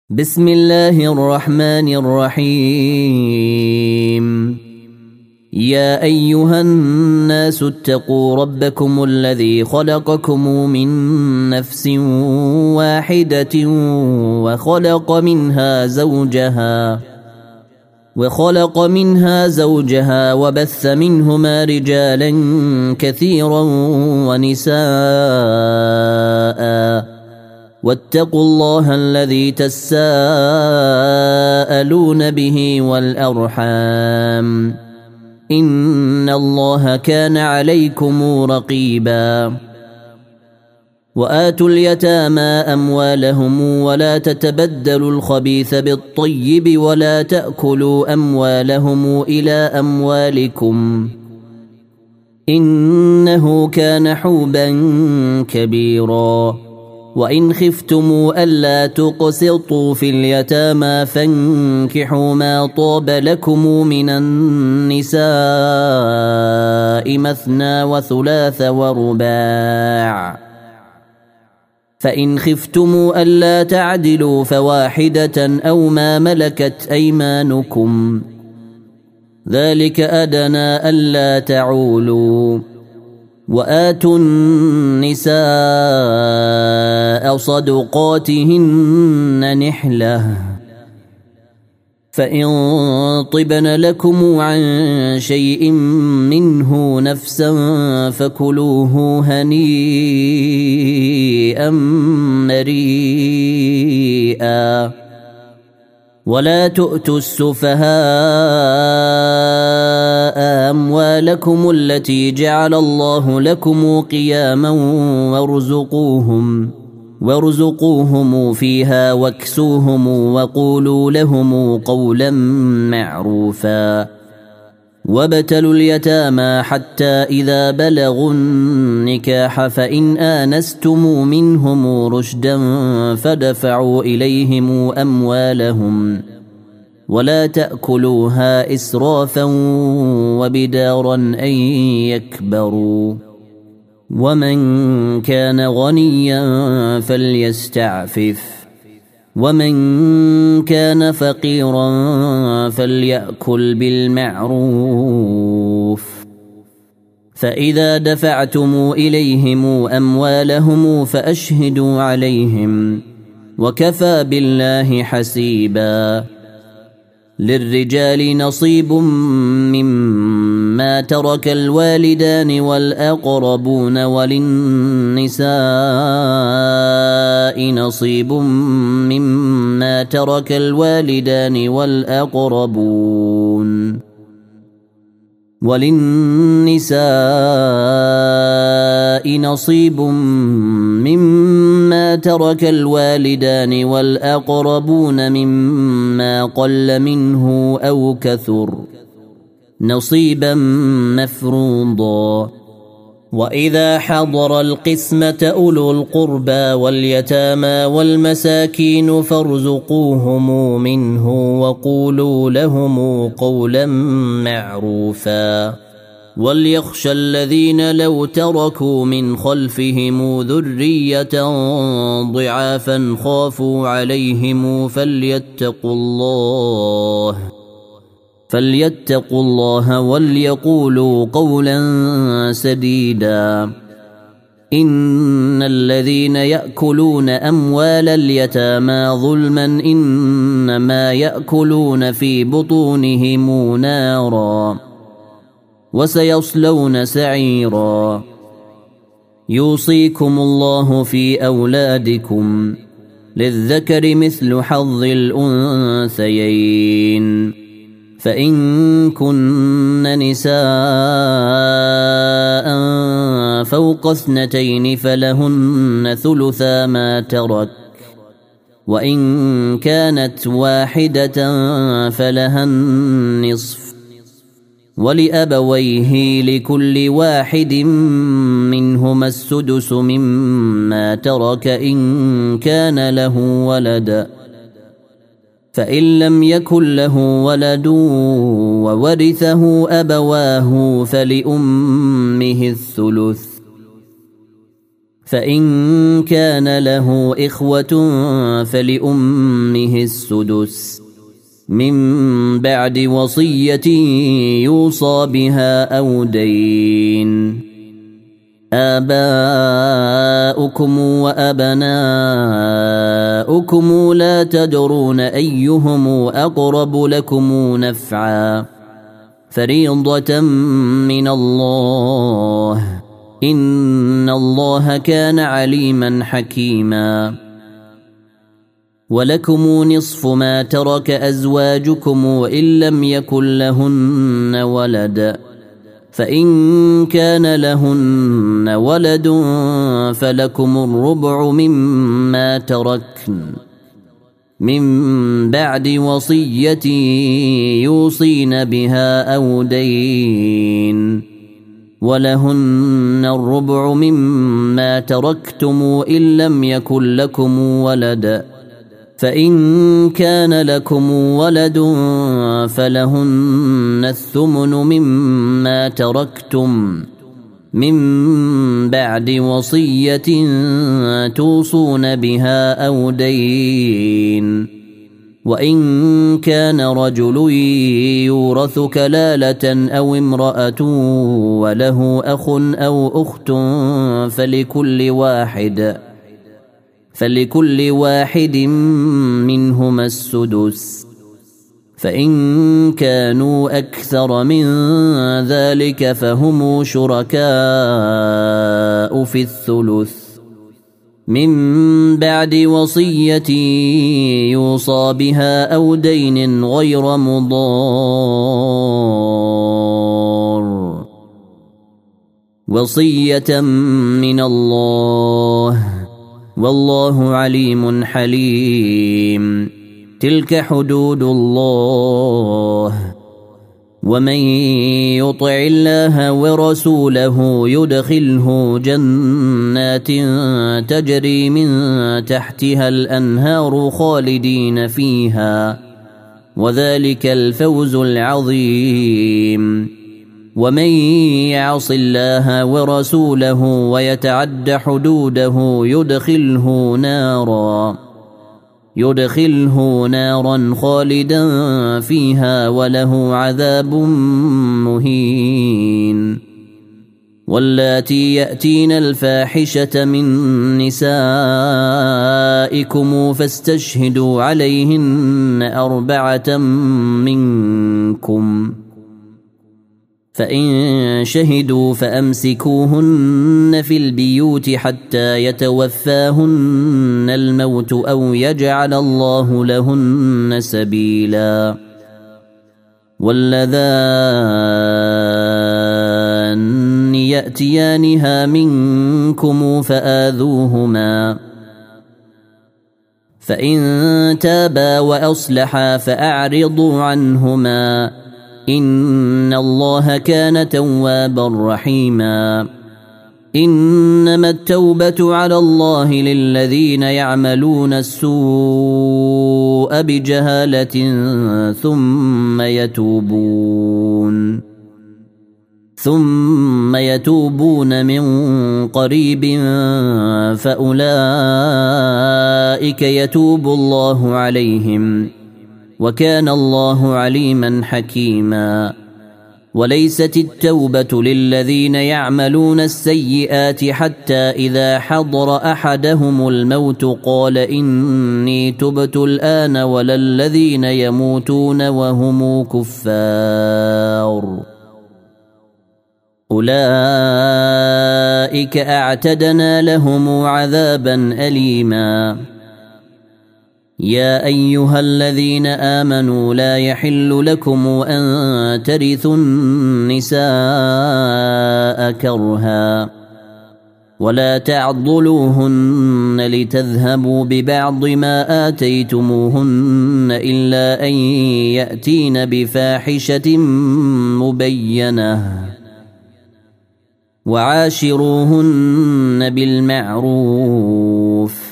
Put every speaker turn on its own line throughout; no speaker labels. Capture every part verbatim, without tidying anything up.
بسم الله الرحمن الرحيم. يا أيها الناس اتقوا ربكم الذي خلقكم من نفس واحدة وخلق منها زوجها وخلق منها زوجها وبث منهما رجالا كثيرا ونساء واتقوا الله الذي تساءلون به والأرحام إن الله كان عليكم رقيبا. وآتوا اليتامى أموالهم ولا تتبدلوا الخبيث بالطيب ولا تأكلوا أموالهم إلى أموالكم إنه كان حوبا كبيرا. وإن خفتم ألا تقسطوا في اليتامى فانكحوا ما طاب لكم من النساء مثنى وثلاث ورباع، فإن خفتم ألا تعدلوا فواحدة أو ما ملكت أيمانكم ذلك أدنى ألا تعولوا. وآتوا النساء صدقاتهن نحلة فإن طبن لكم عن شيء منه نفسا فكلوه هنيئا مريئا. ولا تؤتوا السفهاء أموالكم التي جعل الله لكم قياما وارزقوهم وارزقوهم فيها واكسوهم وقولوا لهم قولا معروفا. وابتلوا اليتامى حتى إذا بلغوا النكاح فإن آنستم منهم رشدا فدفعوا إليهم أموالهم ولا تأكلوها إسرافا وبدارا أن يكبروا. ومن كان غنيا فليستعفف ومن كان فقيرا فليأكل بالمعروف. فإذا دفعتم إليهم أموالهم فأشهدوا عليهم وكفى بالله حسيبا. للرجال نصيب مما ترك الوالدان والأقربون وللنساء نصيب مما ترك الوالدان والأقربون وللنساء نصيب مما ترك الوالدان والأقربون مما قل منه أو كثر نصيبا مفروضا. وإذا حضر القسمة أولو القربى واليتامى والمساكين فارزقوهم منه وقولوا لهم قولا معروفا. وليخشى الذين لو تركوا من خلفهم ذرية ضعافا خافوا عليهم فليتقوا الله فليتقوا الله وليقولوا قولا سديدا. إن الذين يأكلون أموال اليتامى ظلما إنما يأكلون في بطونهم نارا وسيصلون سعيرا. يوصيكم الله في أولادكم للذكر مثل حظ الأنثيين فإن كن نساء فوق اثنتين فلهن ثلثا ما ترك وإن كانت واحدة فلها النصف ولأبويه لكل واحد منهما السدس مما ترك إن كان له ولد فإن لم يكن له ولد وورثه أبواه فلأمه الثلث فإن كان له إخوة فلأمه السدس من بعد وصية يوصى بها أو دين. آباؤكم وأبناؤكم لا تدرون أيهم أقرب لكم نفعا فريضة من الله إن الله كان عليما حكيما. ولكم نصف ما ترك أزواجكم وإن لم يكن لهن ولد فإن كان لهن ولد فلكم الربع مما تركن من بعد وصية يوصين بها أو دين ولهن الربع مما تركتم إن لم يكن لكم ولد فإن كان لكم ولد فلهن الثمن مما تركتم من بعد وصية توصون بها أو دين. وإن كان رجل يورث كلالة أو امرأة وله أخ أو أخت فلكل واحد فلكل واحد منهما السدس فإن كانوا أكثر من ذلك فهم شركاء في الثلث من بعد وصية يوصى بها أو دين غير مضار وصية من الله والله عليم حليم. تلك حدود الله ومن يطع الله ورسوله يدخله جنات تجري من تحتها الأنهار خالدين فيها وذلك الفوز العظيم. ومن يعص الله ورسوله ويتعد حدوده يدخله نارا يدخله نارا خالدا فيها وله عذاب مهين. واللاتي يأتين الفاحشة من نسائكم فاستشهدوا عليهن أربعة منكم فإن شهدوا فأمسكوهن في البيوت حتى يتوفاهن الموت أو يجعل الله لهن سبيلا. واللذان يأتيانها منكم فآذوهما فإن تابا وأصلحا فأعرضوا عنهما إن الله كان توابا رحيما. إنما التوبة على الله للذين يعملون السوء بجهالة ثم يتوبون ثم يتوبون من قريب فأولئك يتوب الله عليهم وكان الله عليما حكيما. وليست التوبة للذين يعملون السيئات حتى إذا حضر أحدهم الموت قال إني تبت الآن ولا الذين يموتون وهم كفار أولئك أعتدنا لهم عذابا أليما. يا أيها الذين آمنوا لا يحل لكم أن ترثوا النساء كرها ولا تعضلوهن لتذهبوا ببعض ما آتيتموهن إلا أن يأتين بفاحشة مبينة وعاشروهن بالمعروف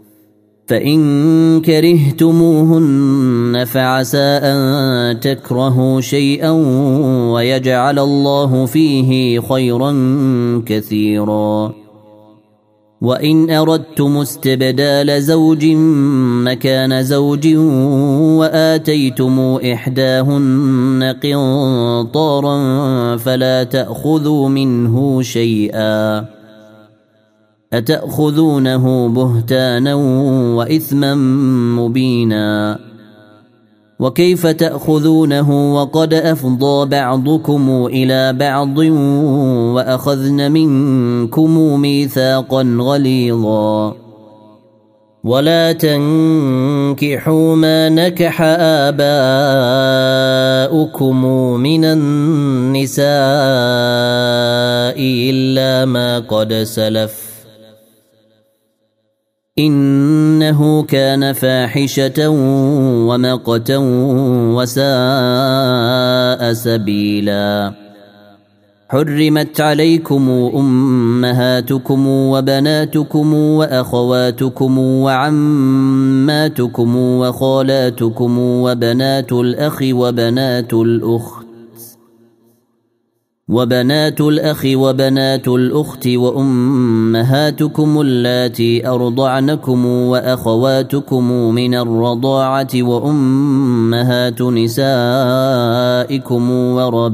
فإن كرهتموهن فعسى أن تكرهوا شيئا ويجعل الله فيه خيرا كثيرا. وإن أردتم استبدال زوج مكان زوج وآتيتم إحداهن قنطارا فلا تأخذوا منه شيئا أتأخذونه بهتانا وإثما مبينا وكيف تأخذونه وقد أفضى بعضكم إلى بعض وأخذن منكم ميثاقا غليظا ولا تنكحوا ما نكح آباؤكم من النساء إلا ما قد سلف إنه كان فاحشة ومقتا وساء سبيلا حرمت عليكم أمهاتكم وبناتكم وأخواتكم وعماتكم وخالاتكم وبنات الأخ وبنات الأخت وبنات الأخ وبنات الأخت وأمهاتكم اللاتي أرضعنكم وأخواتكم من الرضاعة وأمهات نسائكم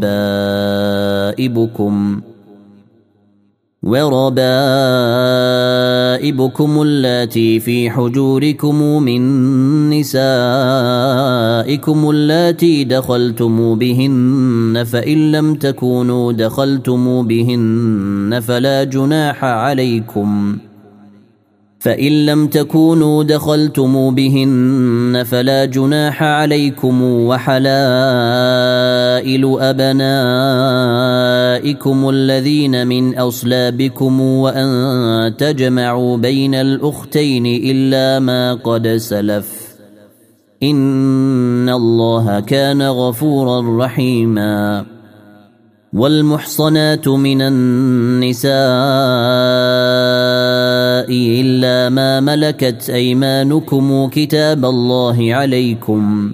وربائبكم وربائبكم اللاتي في حجوركم من نسائكم اللاتي دخلتم بهن فإن لم تكونوا دخلتم بهن فلا جناح عليكم فإن لم تكونوا دخلتم بهن فلا جناح عليكم وحلائل أبنائكم الذين من أصلابكم وأن تجمعوا بين الأختين إلا ما قد سلف إن الله كان غفورا رحيما والمحصنات من النساء إلا ما ملكت أيمانكم كتاب الله عليكم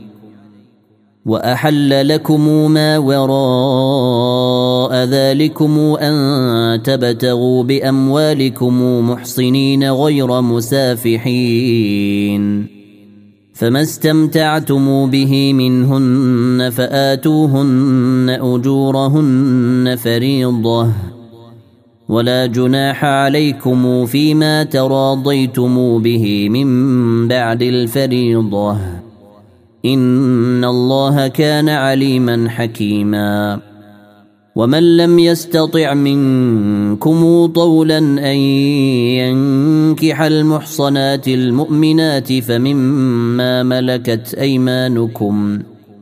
وأحل لكم ما وراء ذلكم أن تبتغوا بأموالكم محصنين غير مسافحين فما استمتعتم به منهن فآتوهن أجورهن فريضة ولا جناح عليكم فيما تراضيتم به من بعد الفريضة إن الله كان عليما حكيما ومن لم يستطع منكم طولا أن ينكح المحصنات المؤمنات فمما ملكت أيمانكم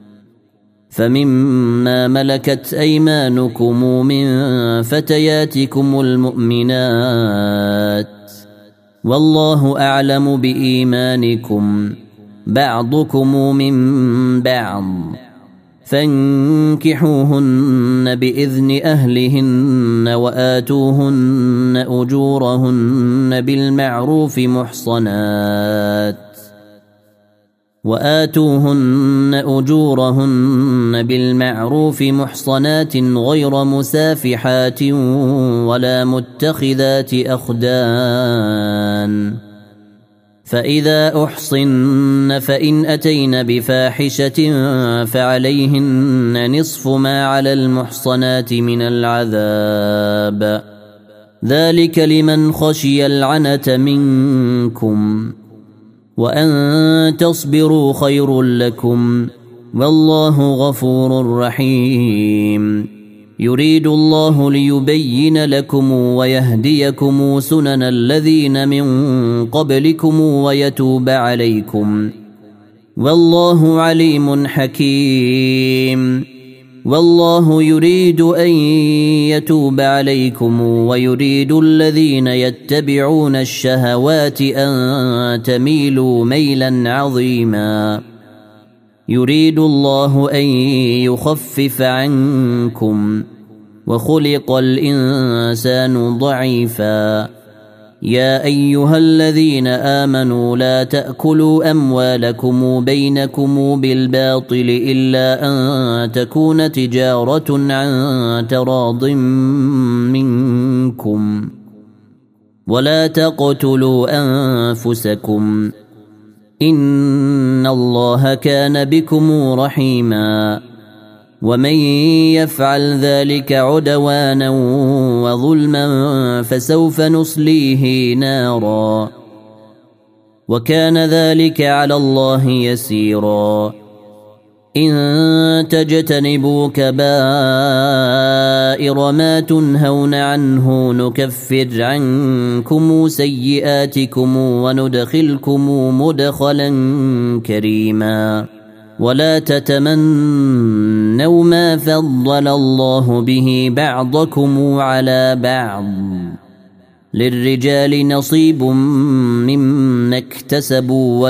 فمما ملكت أيمانكم من فتياتكم المؤمنات والله أعلم بإيمانكم بعضكم من بعض فانكحوهن بإذن أهلهن وآتوهن أجورهن بالمعروف محصنات وآتوهن أجورهن بالمعروف محصنات غير مسافحات ولا متخذات أخدان فإذا أحصن فإن أتين بفاحشة فعليهن نصف ما على المحصنات من العذاب ذلك لمن خشي العنة منكم وأن تصبروا خير لكم والله غفور رحيم يريد الله ليبين لكم ويهديكم سنن الذين من قبلكم ويتوب عليكم والله عليم حكيم والله يريد أن يتوب عليكم ويريد الذين يتبعون الشهوات أن تميلوا ميلا عظيما يريد الله أن يخفف عنكم وخلق الإنسان ضعيفا يا أيها الذين آمنوا لا تأكلوا أموالكم بينكم بالباطل إلا أن تكون تجارة عن تراض منكم ولا تقتلوا أنفسكم إن الله كان بكم رحيما ومن يفعل ذلك عدوانا وظلما فسوف نصليه نارا وكان ذلك على الله يسيرا إن تجتنبوا كبائر ما تنهون عنه نكفر عنكم سيئاتكم وندخلكم مدخلا كريما ولا تتمنوا ما فضل الله به بعضكم على بعض للرجال نصيب مما اكتسبوا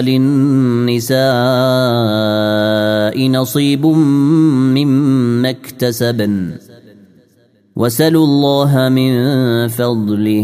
وللنساء نصيب مما اكتسبن وسلوا الله من فضله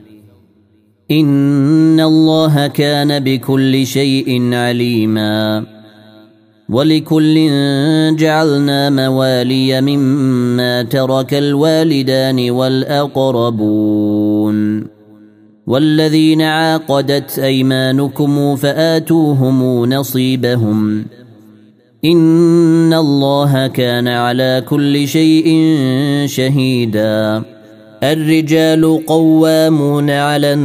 إن الله كان بكل شيء عليما ولكل جعلنا موالي مما ترك الوالدان والأقربون والذين عاقدت أيمانكم فآتوهم نصيبهم إن الله كان على كل شيء شهيدا الرجال قوامون على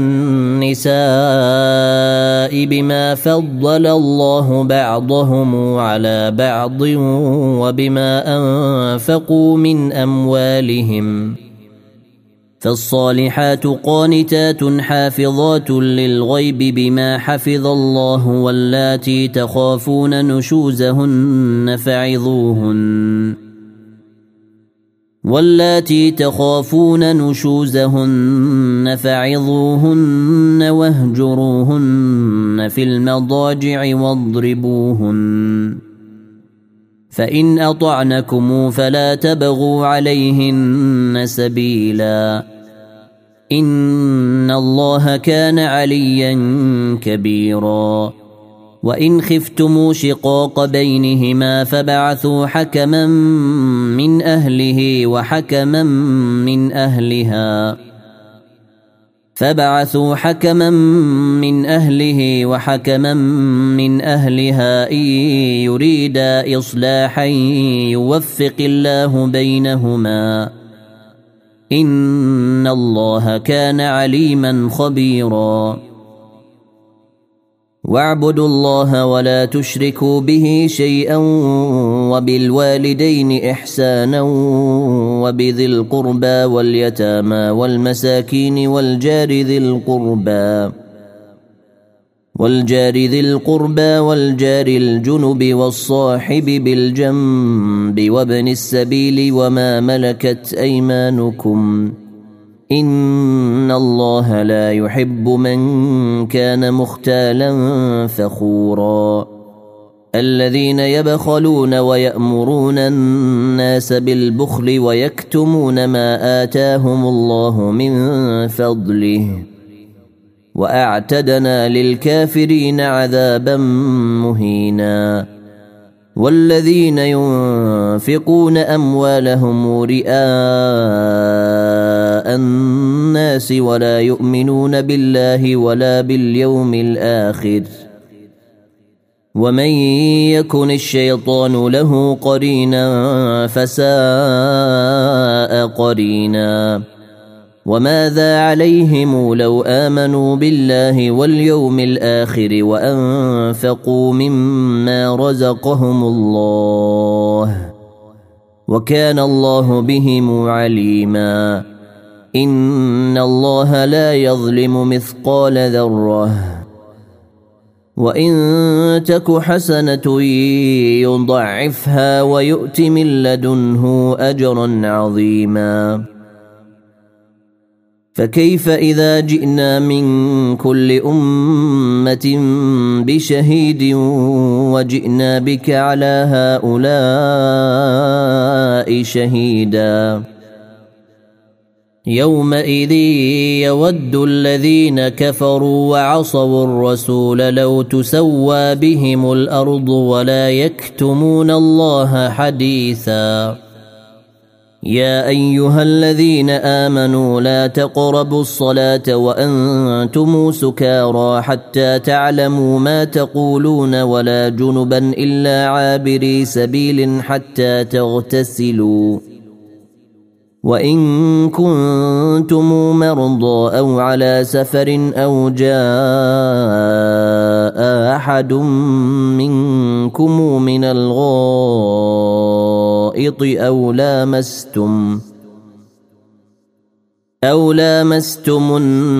النساء بما فضل الله بعضهم على بعض وبما أنفقوا من أموالهم فالصالحات قانتات حافظات للغيب بما حفظ الله واللاتي تخافون نشوزهن فعظوهن واللاتي تخافون نشوزهن فعظوهن واهجروهن في المضاجع واضربوهن فإن أطعنكم فلا تبغوا عليهن سبيلا إن الله كان عليا كبيرا وإن خفتم شقاق بينهما فبعثوا حكما من أهله وحكما من أهلها فبعثوا حكما من أهله وحكما من أهلها إن يريدا إصلاحا يوفق الله بينهما إن الله كان عليما خبيرا واعبدوا الله ولا تشركوا به شيئا وبالوالدين إحسانا وبذي القربى واليتامى والمساكين والجار ذي القربى والجار ذي القربى والجار الجنب والصاحب بالجنب وابن السبيل وما ملكت أيمانكم إن الله لا يحب من كان مختالا فخورا الذين يبخلون ويأمرون الناس بالبخل ويكتمون ما آتاهم الله من فضله وأعتدنا للكافرين عذابا مهينا والذين ينفقون أموالهم رئاء الناس ولا يؤمنون بالله ولا باليوم الآخر ومن يكن الشيطان له قرينا فساء قرينا وماذا عليهم لو آمنوا بالله واليوم الآخر وأنفقوا مما رزقهم الله وكان الله بهم عليما إن الله لا يظلم مثقال ذرة وإن تك حسنة يضعفها ويؤت من لدنه أجرا عظيما فكيف إذا جئنا من كل أمة بشهيد وجئنا بك على هؤلاء شهيدا يومئذ يود الذين كفروا وعصوا الرسول لو تسوى بهم الأرض ولا يكتمون الله حديثا يا أيها الذين آمنوا لا تقربوا الصلاة وأنتم سكارى حتى تعلموا ما تقولون ولا جنبا إلا عابري سبيل حتى تغتسلوا وإن كنتم مرضى أو على سفر أو جاء أحد منكم من الغائط أو لامستم أو لامستم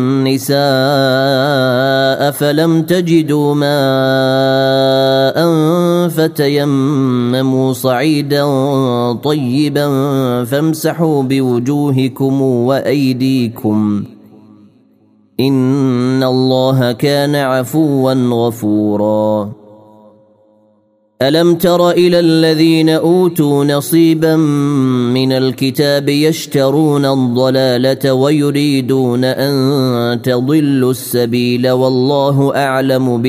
النساء فلم تجدوا ماء فتيمموا صعيدا طيبا فامسحوا بوجوهكم وأيديكم إن الله كان عفوا غفورا ألم تر إلى الذين أوتوا نصيبا من الكتاب يشترون الضلالة ويريدون أن تضلوا السبيل والله أعلم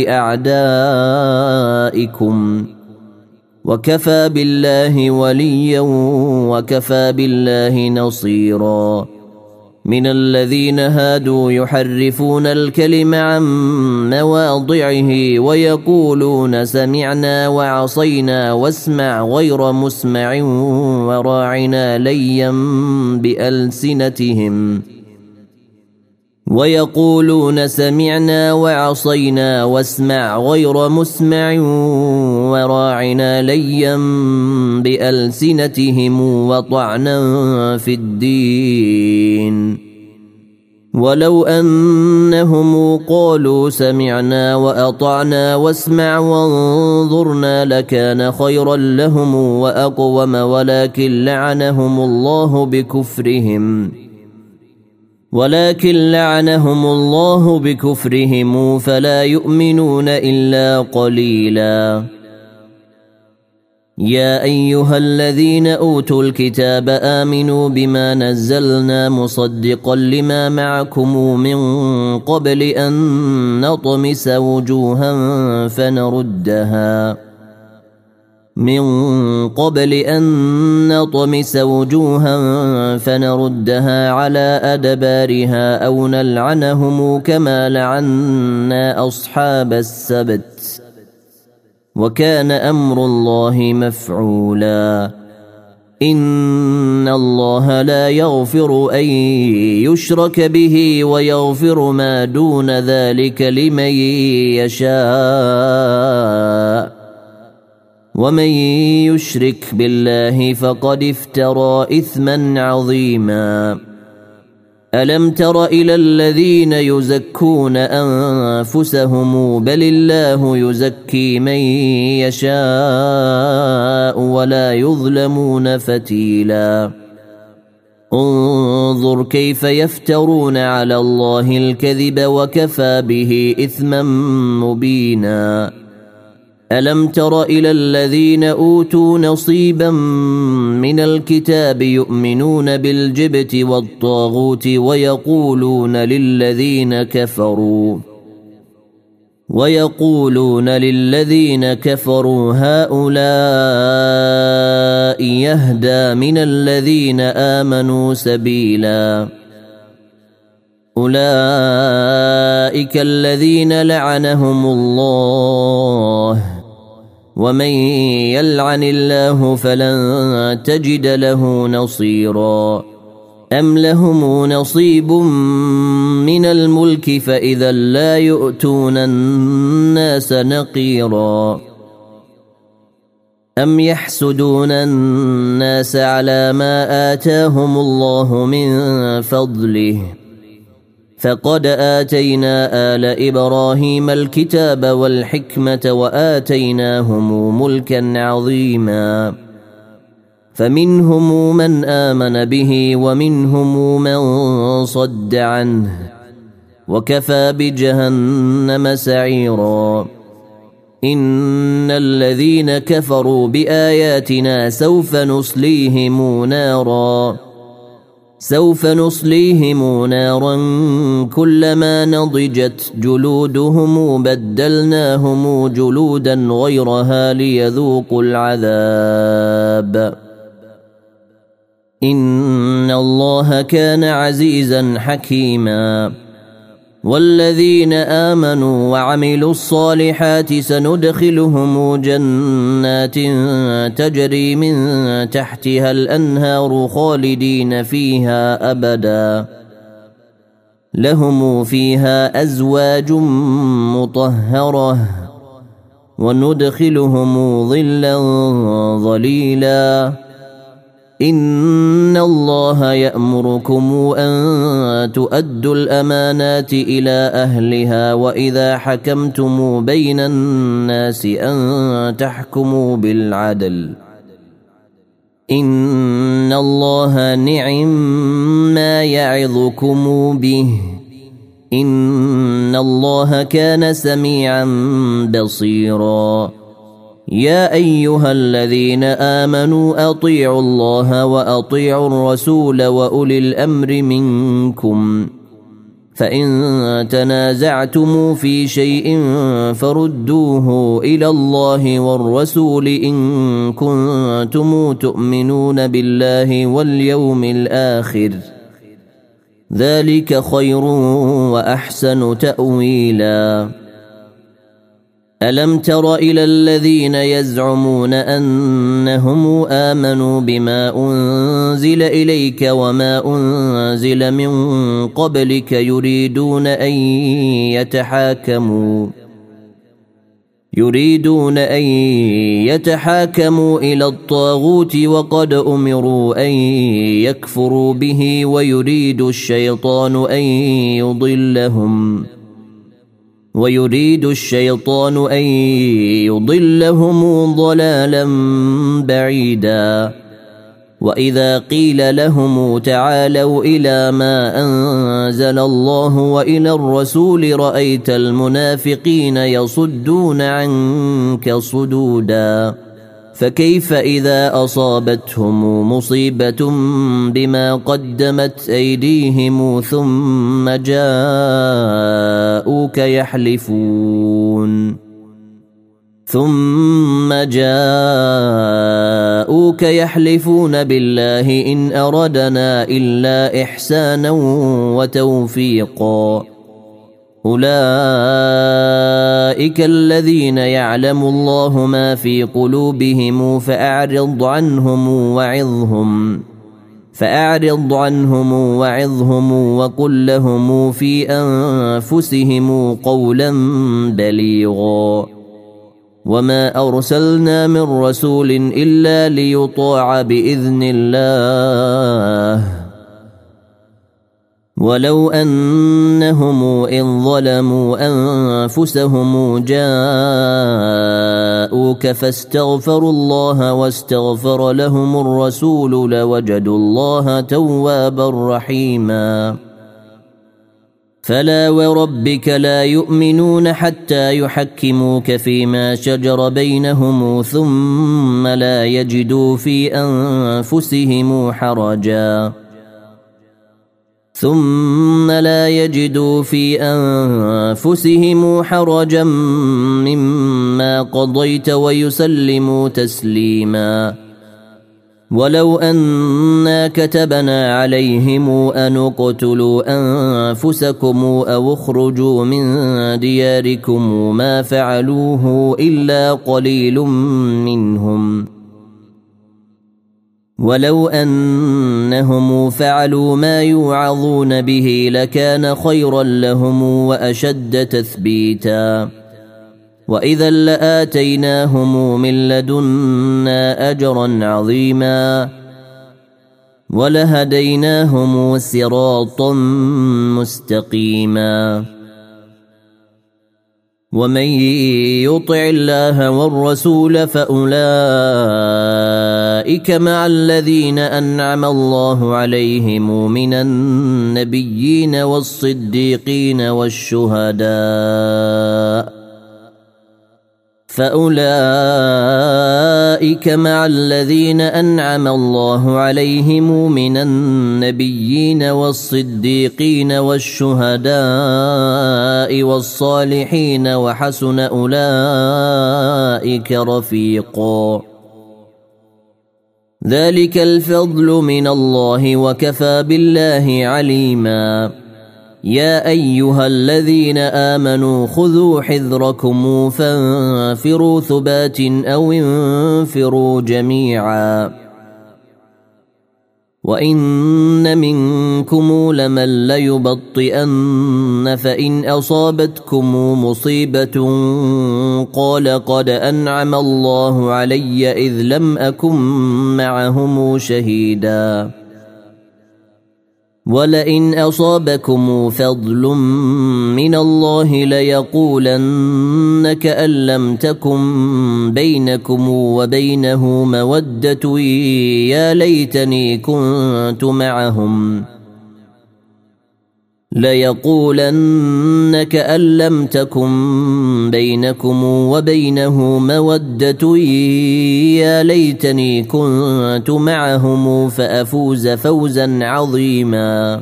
بأعدائكم وكفى بالله وليا وكفى بالله نصيرا من الذين هادوا يحرفون الكلم عن مواضعه ويقولون سمعنا وعصينا واسمع غير مسمع وراعنا ليا بألسنتهم ويقولون سمعنا وعصينا واسمع غير مسمع وراعنا ليا بألسنتهم وطعنا في الدين ولو أنهم قالوا سمعنا وأطعنا واسمع وانظرنا لكان خيرا لهم وأقوم ولكن لعنهم الله بكفرهم ولكن لعنهم الله بكفرهم فلا يؤمنون إلا قليلا يا أيها الذين أوتوا الكتاب آمنوا بما نزلنا مصدقا لما معكم من قبل أن نطمس وجوها فنردها من قبل أن نطمس وجوها فنردها على أدبارها أو نلعنهم كما لعنا أصحاب السبت وكان أمر الله مفعولا إن الله لا يغفر أن يشرك به ويغفر ما دون ذلك لمن يشاء ومن يشرك بالله فقد افترى إثما عظيما ألم تر إلى الذين يزكون أنفسهم بل الله يزكي من يشاء ولا يظلمون فتيلا انظر كيف يفترون على الله الكذب وكفى به إثما مبينا ألم تر إلى الذين أوتوا نصيبا من الكتاب يؤمنون بالجبت والطاغوت ويقولون للذين كفروا ويقولون للذين كفروا هؤلاء يهدى من الذين آمنوا سبيلا أولئك الذين لعنهم الله ومن يلعن الله فلن تجد له نصيرا أم لهم نصيب من الملك فإذا لا يؤتون الناس نقيرا أم يحسدون الناس على ما آتاهم الله من فضله فقد آتينا آل إبراهيم الكتاب والحكمة وآتيناهم ملكا عظيما فمنهم من آمن به ومنهم من صد عنه وكفى بجهنم سعيرا إن الذين كفروا بآياتنا سوف نصليهم نارا سوف نصليهم نارا كلما نضجت جلودهم بدلناهم جلودا غيرها ليذوقوا العذاب إن الله كان عزيزا حكيما. والذين آمنوا وعملوا الصالحات سندخلهم جنات تجري من تحتها الأنهار خالدين فيها أبدا لهم فيها أزواج مطهرة وندخلهم ظلا ظليلا. إن الله يأمركم أن تؤدوا الأمانات إلى أهلها وإذا حكمتم بين الناس أن تحكموا بالعدل. إن الله نعم ما يعظكم به إن الله كان سميعا بصيرا. يا أيها الذين آمنوا أطيعوا الله وأطيعوا الرسول وأولي الأمر منكم فإن تنازعتم في شيء فردوه إلى الله والرسول إن كنتم تؤمنون بالله واليوم الآخر ذلك خير وأحسن تأويلا. ألم تر إلى الذين يزعمون أنهم آمنوا بما أنزل إليك وما أنزل من قبلك يريدون أن يتحاكموا يريدون أن يتحاكموا إلى الطاغوت وقد أمروا أن يكفروا به ويريد الشيطان أن يضلهم ويريد الشيطان أن يضلهم ضلالا بعيدا. وإذا قيل لهم تعالوا إلى ما أنزل الله وإلى الرسول رأيت المنافقين يصدون عنك صدودا. فكيف إذا أصابتهم مصيبة بما قدمت أيديهم ثم جاءوك يحلفون ثم جاءوك يحلفون بالله إن أردنا إلا إحسانا وتوفيقا. أولئك الذين يعلم الله ما في قلوبهم فأعرض عنهم وعظهم فأعرض عنهم وعظهم وقل لهم في أنفسهم قولا بليغا. وما أرسلنا من رسول إلا ليطاع بإذن الله ولو أنهم إذ ظلموا أنفسهم جاءوك فاستغفروا الله واستغفر لهم الرسول لوجدوا الله توابا رحيما. فلا وربك لا يؤمنون حتى يحكموك فيما شجر بينهم ثم لا يجدوا في أنفسهم حرجا ثم لا يجدوا في أنفسهم حرجا مما قضيت ويسلموا تسليما. ولو أنا كتبنا عليهم أن اقتلوا أنفسكم أو اخرجوا من دياركم ما فعلوه إلا قليل منهم ولو أنهم فعلوا ما يوعظون به لكان خيرا لهم وأشد تثبيتا. وإذا لآتيناهم من لدنا أجرا عظيما ولهديناهم صراطا مستقيما. ومن يطع الله والرسول فأولئك مع الذين أنعم الله عليهم من النبيين والصديقين والشهداء فأولئك مع الذين أنعم الله عليهم من النبيين والصديقين والشهداء والصالحين وحسن أولئك رفيقا. ذلك الفضل من الله وكفى بالله عليما يا أيها الذين آمنوا خذوا حذركم فانفروا ثبات أو انفروا جميعا وإن منكم لمن ليبطئن فإن أصابتكم مصيبة قال قد أنعم الله علي إذ لم أكن معهم شهيدا ولئن أصابكم فضل من الله ليقولن كأن لم تكن بينكم وبينه مودة يا ليتني كنت معهم ليقولن كأن لم تكن بينكم وبينه مودة يا ليتني كنت معهم فأفوز فوزا عظيما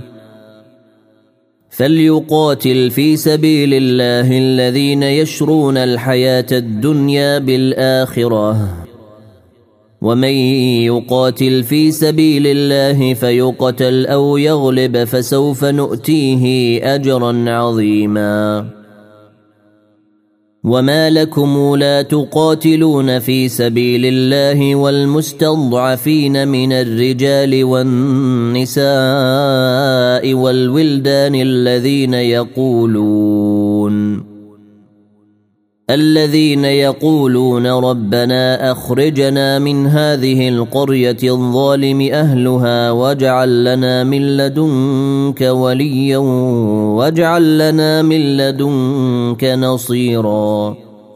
فليقاتل في سبيل الله الذين يشرون الحياة الدنيا بالآخرة ومن يقاتل في سبيل الله فيقتل أو يغلب فسوف نؤتيه أجرا عظيما وما لكم لا تقاتلون في سبيل الله والمستضعفين من الرجال والنساء والولدان الذين يقولون الذين يقولون ربنا أخرجنا من هذه القرية الظالم أهلها واجعل لنا من لدنك وليا واجعل لنا من لدنك نصيرا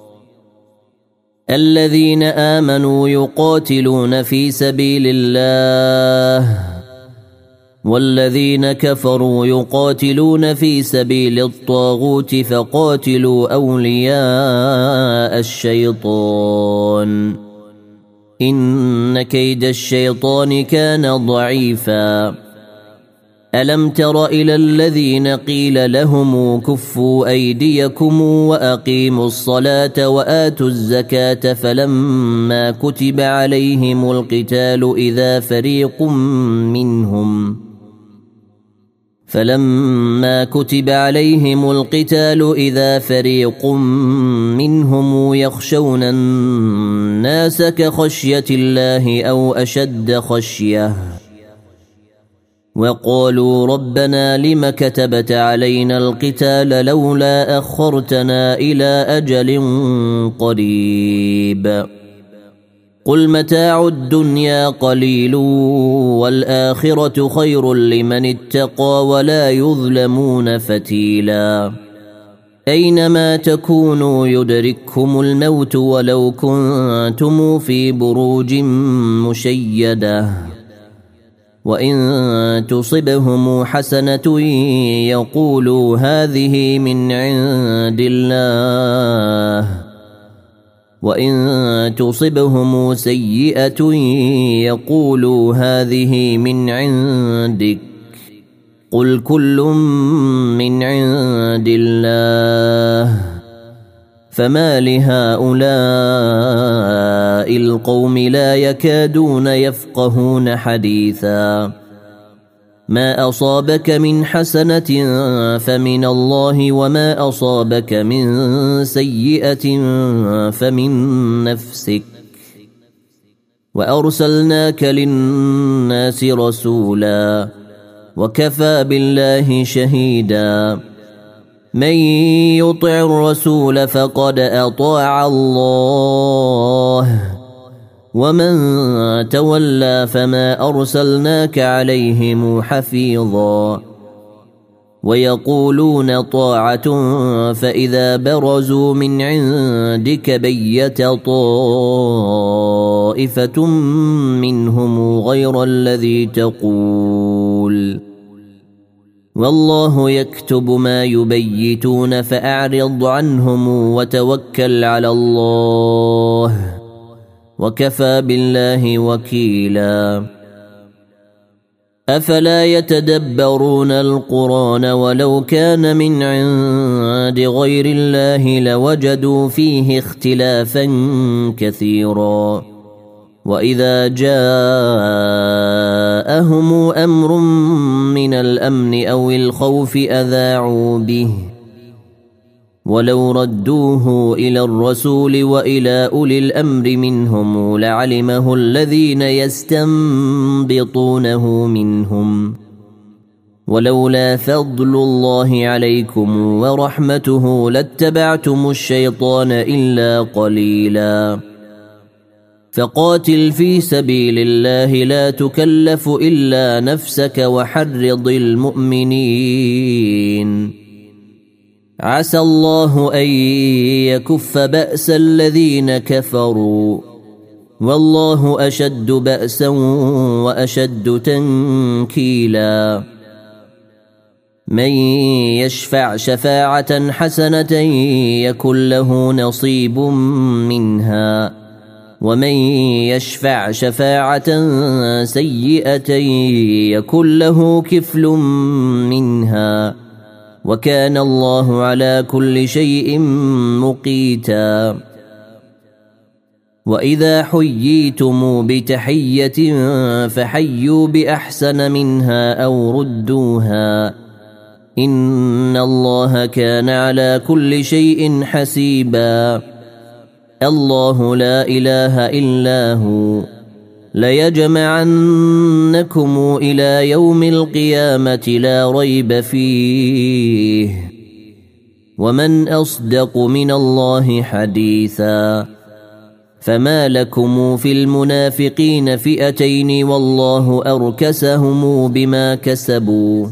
الذين آمنوا يقاتلون في سبيل الله والذين كفروا يقاتلون في سبيل الطاغوت فقاتلوا أولياء الشيطان إن كيد الشيطان كان ضعيفا ألم تر إلى الذين قيل لهم كفوا أيديكم وأقيموا الصلاة وآتوا الزكاة فلما كتب عليهم القتال إذا فريق منهم فلما كتب عليهم القتال إذا فريق منهم يخشون الناس كخشية الله أو أشد خشية وقالوا ربنا لم كتبت علينا القتال لولا أخرتنا إلى أجل قريب قل متاع الدنيا قليل والآخرة خير لمن اتقى ولا يظلمون فتيلا أينما تكونوا يدرككم الموت ولو كنتم في بروج مشيدة وإن تصبهم حسنة يقولوا هذه من عند الله وإن تصبهم سيئة يقولوا هذه من عندك قل كل من عند الله فما لهؤلاء القوم لا يكادون يفقهون حديثا ما أصابك من حسنة فمن الله وما أصابك من سيئة فمن نفسك وأرسلناك للناس رسولا وكفى بالله شهيدا من يطع الرسول فقد أطاع الله ومن تولى فما أرسلناك عليهم حفيظا ويقولون طاعة فإذا برزوا من عندك بيت طائفة منهم غير الذي تقول والله يكتب ما يبيتون فأعرض عنهم وتوكل على الله وكفى بالله وكيلا أفلا يتدبرون القرآن ولو كان من عند غير الله لوجدوا فيه اختلافا كثيرا وإذا جاءهم أمر من الأمن أو الخوف أذاعوا به ولو ردوه إلى الرسول وإلى أولي الأمر منهم لعلمه الذين يستنبطونه منهم ولولا فضل الله عليكم ورحمته لاتبعتم الشيطان إلا قليلا فقاتل في سبيل الله لا تكلف إلا نفسك وحرض المؤمنين عسى الله أن يكف بأس الذين كفروا والله أشد بأسا وأشد تنكيلا من يشفع شفاعة حسنة يكن له نصيب منها ومن يشفع شفاعة سيئة يكن له كفل منها وكان الله على كل شيء مقيتا وإذا حييتم بتحية فحيوا بأحسن منها أو ردوها إن الله كان على كل شيء حسيبا الله لا إله إلا هو ليجمعنكم إلى يوم القيامة لا ريب فيه ومن أصدق من الله حديثا فما لكم في المنافقين فئتين والله أركسهم بما كسبوا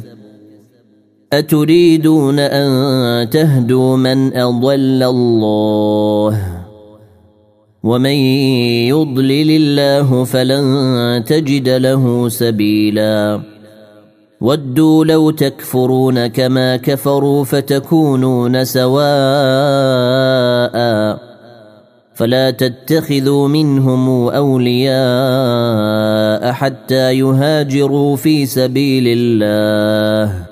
أتريدون أن تهدوا من أضل الله ومن يضلل الله فلن تجد له سبيلا ودوا لو تكفرون كما كفروا فتكونون سواء فلا تتخذوا منهم أولياء حتى يهاجروا في سبيل الله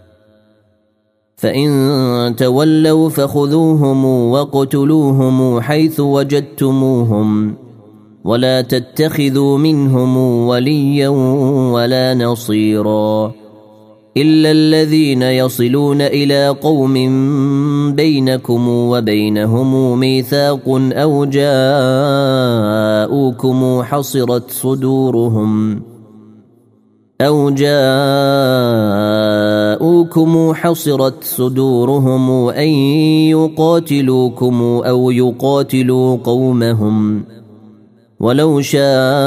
فإن تولوا فخذوهم وقتلوهم حيث وجدتموهم ولا تتخذوا منهم وليا ولا نصيرا إلا الذين يصلون إلى قوم بينكم وبينهم ميثاق أو جاءوكم حصرت صدورهم أو جاءوكم حصرت صدورهم أن يقاتلوكم أو يقاتلوا قومهم ولو شاء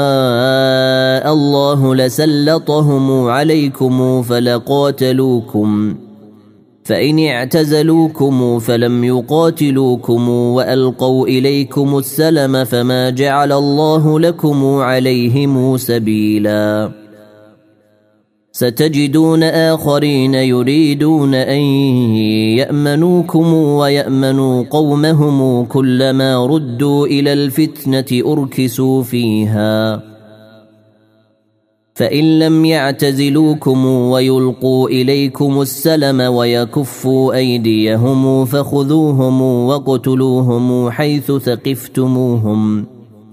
الله لسلطهم عليكم فلقاتلوكم فإن اعتزلوكم فلم يقاتلوكم وألقوا إليكم السلم فما جعل الله لكم عليهم سبيلا ستجدون آخرين يريدون أن يأمنوكم ويأمنوا قومهم كلما ردوا إلى الفتنة أركسوا فيها فإن لم يعتزلوكم ويلقوا إليكم السلم ويكفوا أيديهم فخذوهم وقتلوهم حيث ثقفتموهم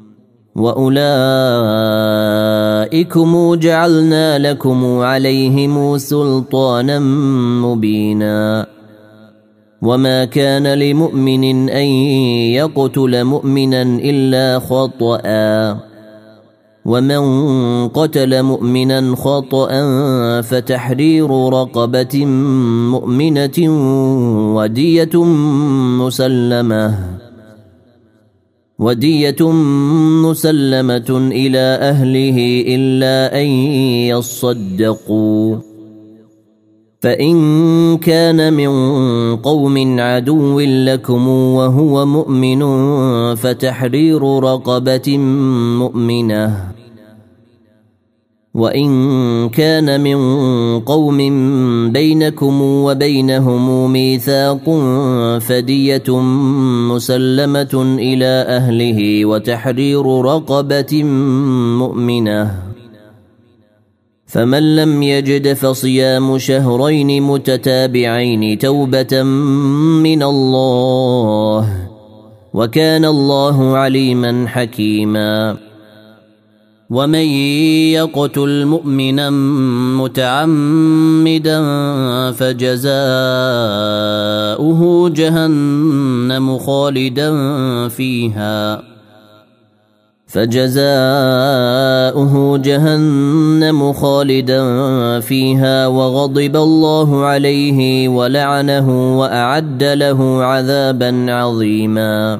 وأولئكم جعلنا لكم عليهم سلطانا مبينا وما كان لمؤمن أن يقتل مؤمنا إلا خطأ ومن قتل مؤمنا خطأ فتحرير رقبة مؤمنة ودية مسلمة ودية مسلمة إلى أهله إلا أن يصدقوا فإن كان من قوم عدو لكم وهو مؤمن فتحرير رقبة مؤمنة وإن كان من قوم بينكم وبينهم ميثاق فدية مسلمة إلى أهله وتحرير رقبة مؤمنة فمن لم يجد فصيام شهرين متتابعين توبة من الله وكان الله عليما حكيما ومن يقتل مؤمنا متعمدا فجزاؤه جهنم خالدا فيها فجزاؤه جهنم خالدا فيها وغضب الله عليه ولعنه وأعد له عذابا عظيما.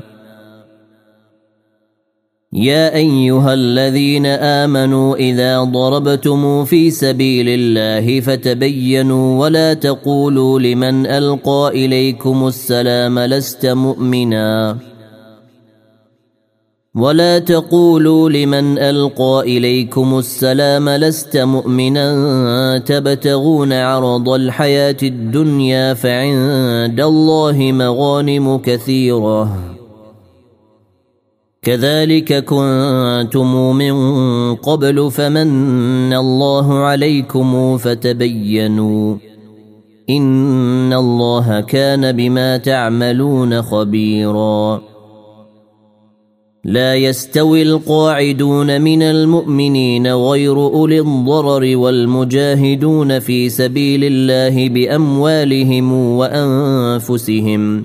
يا أيها الذين آمنوا إذا ضربتم في سبيل الله فتبينوا ولا تقولوا لمن ألقى إليكم السلام لست مؤمنا ولا تقولوا لمن ألقى إليكم السلام لست مؤمنا تبتغون عرض الحياة الدنيا فعند الله مغانم كثيرة كذلك كنتم من قبل فمن الله عليكم فتبينوا إن الله كان بما تعملون خبيرا. لا يستوي القاعدون من المؤمنين غير أولي الضرر والمجاهدون في سبيل الله بأموالهم وأنفسهم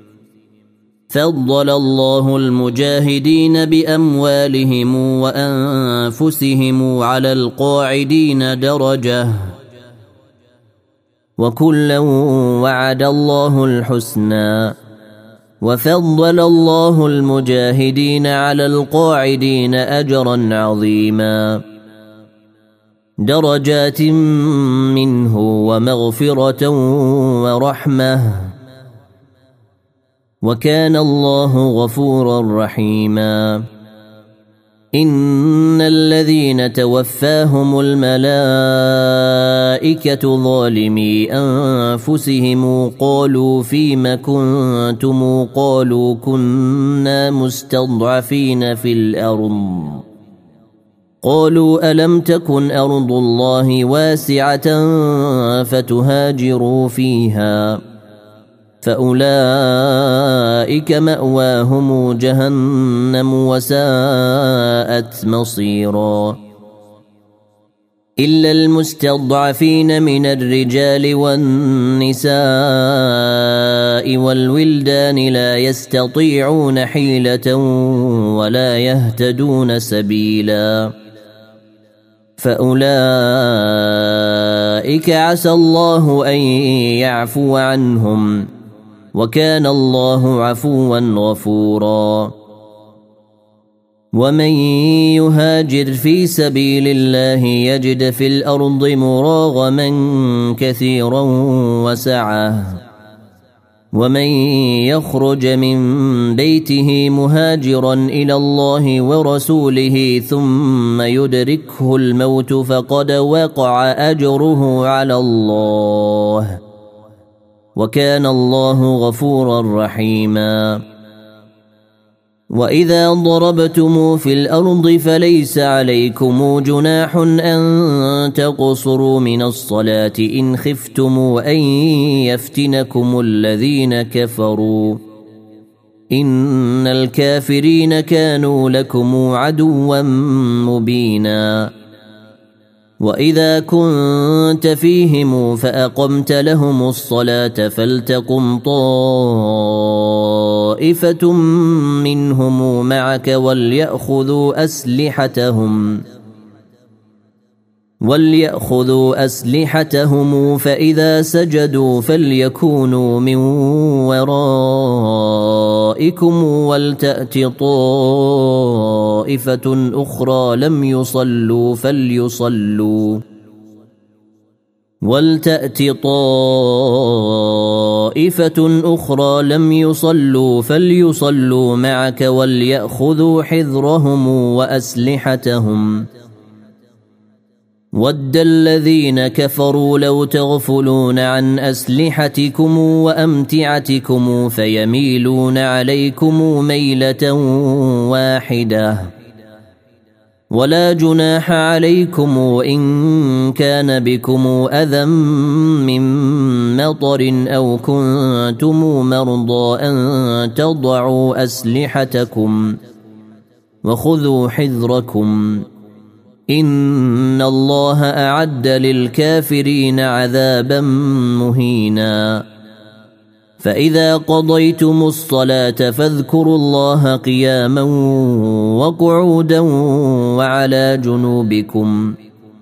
فضل الله المجاهدين بأموالهم وأنفسهم على القاعدين درجة وكلا وعد الله الحسنى وفضل الله المجاهدين على القاعدين أجرا عظيما درجات منه ومغفرة ورحمة وكان الله غفورا رحيما. إن الذين توفاهم الملائكة ظالمي أنفسهم قالوا فيم كنتم قالوا كنا مستضعفين في الأرض قالوا ألم تكن أرض الله واسعة فتهاجروا فيها فأولئك مأواهم جهنم وساءت مصيرا. إلا المستضعفين من الرجال والنساء والولدان لا يستطيعون حيلة ولا يهتدون سبيلا فأولئك عسى الله أن يعفو عنهم وكان الله عفوا غفورا. ومن يهاجر في سبيل الله يجد في الأرض مراغما كثيرا وسعة ومن يخرج من بيته مهاجرا إلى الله ورسوله ثم يدركه الموت فقد وقع أجره على الله وكان الله غفورا رحيما. وإذا ضربتم في الأرض فليس عليكم جناح أن تقصروا من الصلاة إن خفتم أن يفتنكم الذين كفروا إن الكافرين كانوا لكم عدوا مبينا. وإذا كنت فيهم فأقمت لهم الصلاة فلتقم طائفة منهم معك وليأخذوا أسلحتهم وليأخذوا أسلحتهم فإذا سجدوا فليكونوا من ورائكم ولتأت طائفة أخرى لم يصلوا فليصلوا ولتأت طائفة أخرى لم يصلوا فليصلوا معك وليأخذوا حذرهم وأسلحتهم ود الذين كفروا لو تغفلون عن أسلحتكم وأمتعتكم فيميلون عليكم ميلة واحدة ولا جناح عليكم إن كان بكم أذى من مطر أو كنتم مرضى أن تضعوا أسلحتكم وخذوا حذركم إن الله أعد للكافرين عذابا مهينا فإذا قضيتم الصلاة فاذكروا الله قياما وقعودا وعلى جنوبكم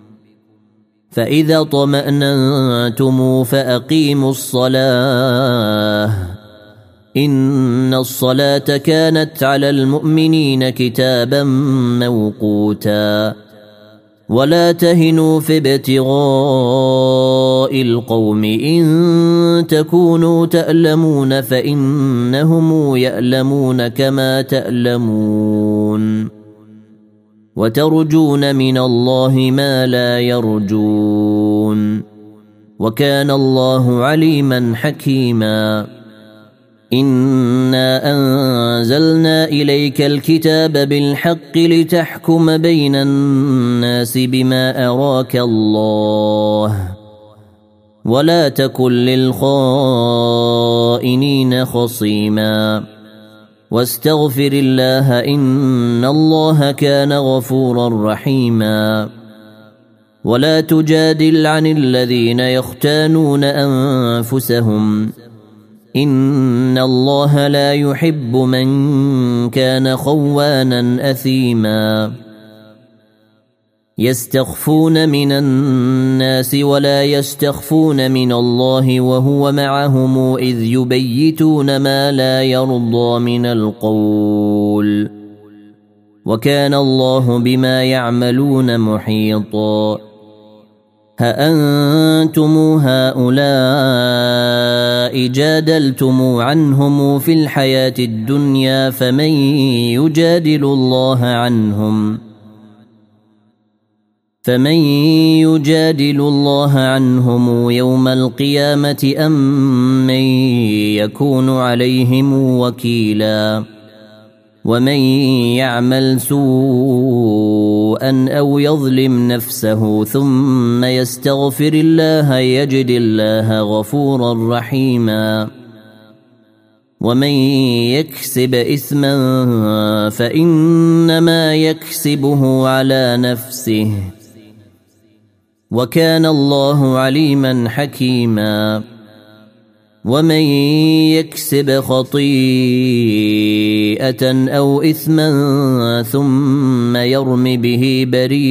فإذا طمأننتم فأقيموا الصلاة إن الصلاة كانت على المؤمنين كتابا موقوتا ولا تهنوا في ابتغاء القوم إن تكونوا تألمون فإنهم يألمون كما تألمون وترجون من الله ما لا يرجون وكان الله عليما حكيما إنا أنزلنا إليك الكتاب بالحق لتحكم بين الناس بما أراك الله ولا تكن للخائنين خصيما واستغفر الله إن الله كان غفورا رحيما ولا تجادل عن الذين يختانون أنفسهم إن الله لا يحب من كان خوانا أثيما يستخفون من الناس ولا يستخفون من الله وهو معهم إذ يبيتون ما لا يرضى من القول وكان الله بما يعملون محيطا ها أنتم هؤلاء جادلتم عنهم في الحياة الدنيا فمن يجادل الله عنهم فمن يجادل الله عنهم يوم القيامة أم من يكون عليهم وكيلا ومن يعمل سوءا أو يظلم نفسه ثم يستغفر الله يجد الله غفورا رحيما ومن يكسب إثما فإنما يكسبه على نفسه وكان الله عليما حكيما ومن يكسب خطيئة أو إثما ثم يرم به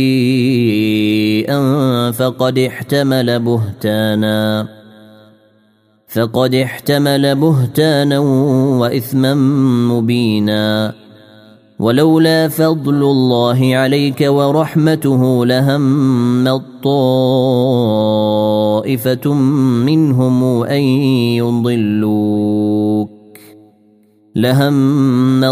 بريئا فقد احتمل بهتانا فقد احتمل بهتانا وإثما مبينا ولولا فضل الله عليك ورحمته لهم طائفة منهم أن يضلوك لهم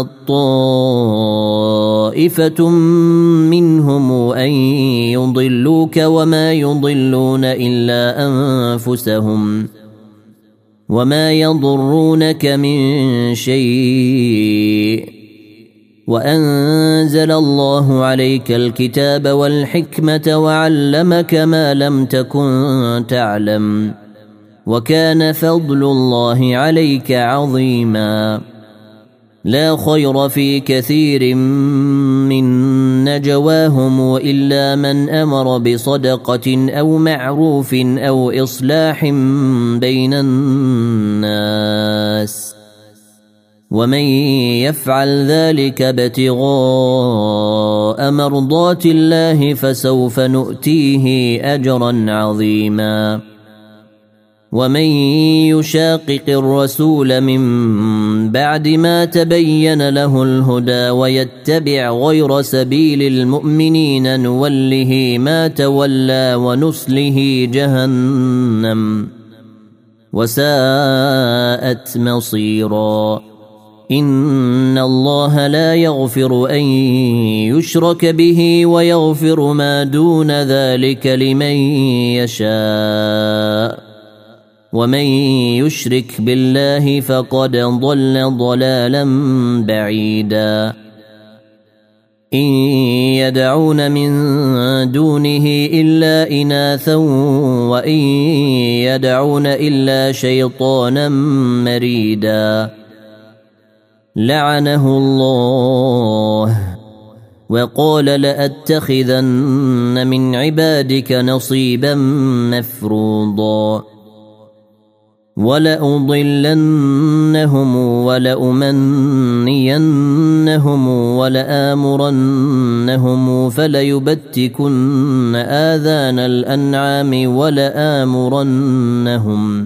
طائفة منهم أن يضلوك وما يضلون إلا أنفسهم وما يضرونك من شيء وأنزل الله عليك الكتاب والحكمة وعلمك ما لم تكن تعلم وكان فضل الله عليك عظيما لا خير في كثير من نجواهم إلا من أمر بصدقة أو معروف أو إصلاح بين الناس ومن يفعل ذلك ابتغاء مرضات الله فسوف نؤتيه أجرا عظيما ومن يشاقق الرسول من بعد ما تبين له الهدى ويتبع غير سبيل المؤمنين نوله ما تولى ونصله جهنم وساءت مصيرا إن الله لا يغفر أن يشرك به ويغفر ما دون ذلك لمن يشاء ومن يشرك بالله فقد ضل ضلالا بعيدا إن يدعون من دونه إلا إناثا وإن يدعون إلا شيطانا مريدا لعنه الله وقال لأتخذن من عبادك نصيبا مفروضا ولأضلنهم ولأمنينهم ولآمرنهم فليبتكن آذان الأنعام ولآمرنهم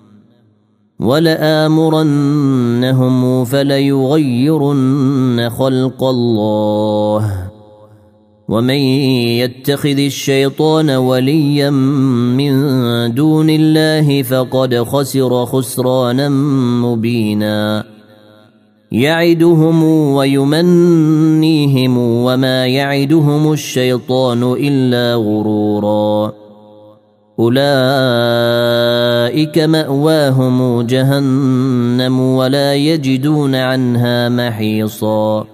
ولآمرنهم فليغيرن خلق الله ومن يتخذ الشيطان وليا من دون الله فقد خسر خسرانا مبينا يعدهم ويمنيهم وما يعدهم الشيطان إلا غرورا أولئك مأواهم جهنم ولا يجدون عنها محيصا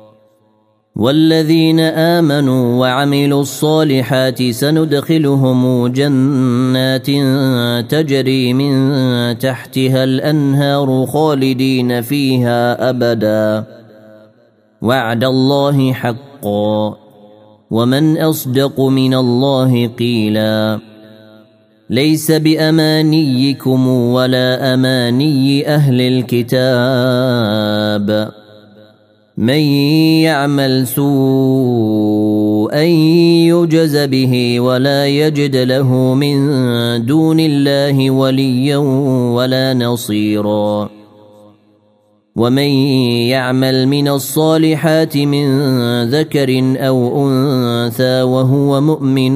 والذين آمنوا وعملوا الصالحات سندخلهم جنات تجري من تحتها الأنهار خالدين فيها أبدا وعد الله حقا ومن أصدق من الله قيلا ليس بأمانيكم ولا أماني أهل الكتاب من يعمل سوءا يجز به ولا يجد له من دون الله وليا ولا نصيرا ومن يعمل من الصالحات من ذكر أو أنثى وهو مؤمن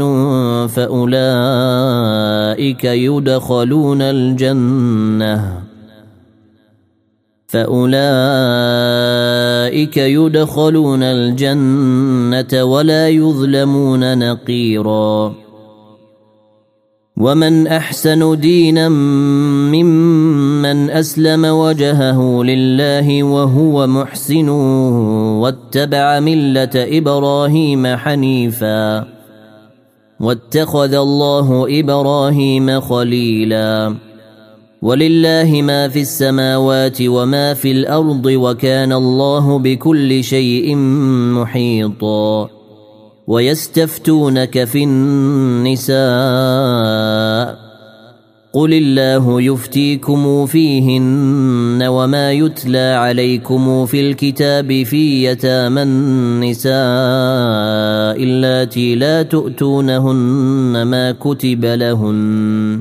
فأولئك يدخلون الجنة فأولئك يدخلون الجنة ولا يظلمون نقيرا ومن أحسن دينا ممن أسلم وجهه لله وهو محسن واتبع ملة إبراهيم حنيفا واتخذ الله إبراهيم خليلا ولله ما في السماوات وما في الأرض وكان الله بكل شيء محيطا ويستفتونك في النساء قل الله يفتيكم فيهن وما يتلى عليكم في الكتاب في يتامى النساء اللاتي لا تؤتونهن ما كتب لهن